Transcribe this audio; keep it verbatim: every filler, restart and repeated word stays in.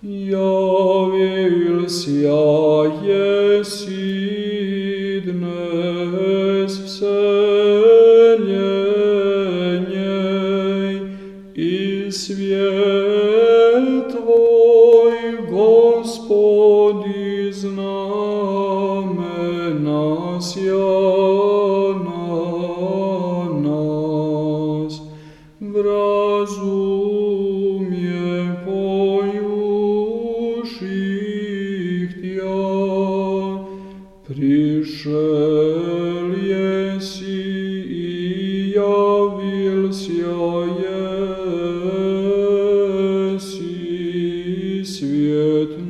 Javился еси днес вселенной, и свет Твой, Господи, знамена ся на нас. В разуме поющих Тя пришел еси и явился еси свет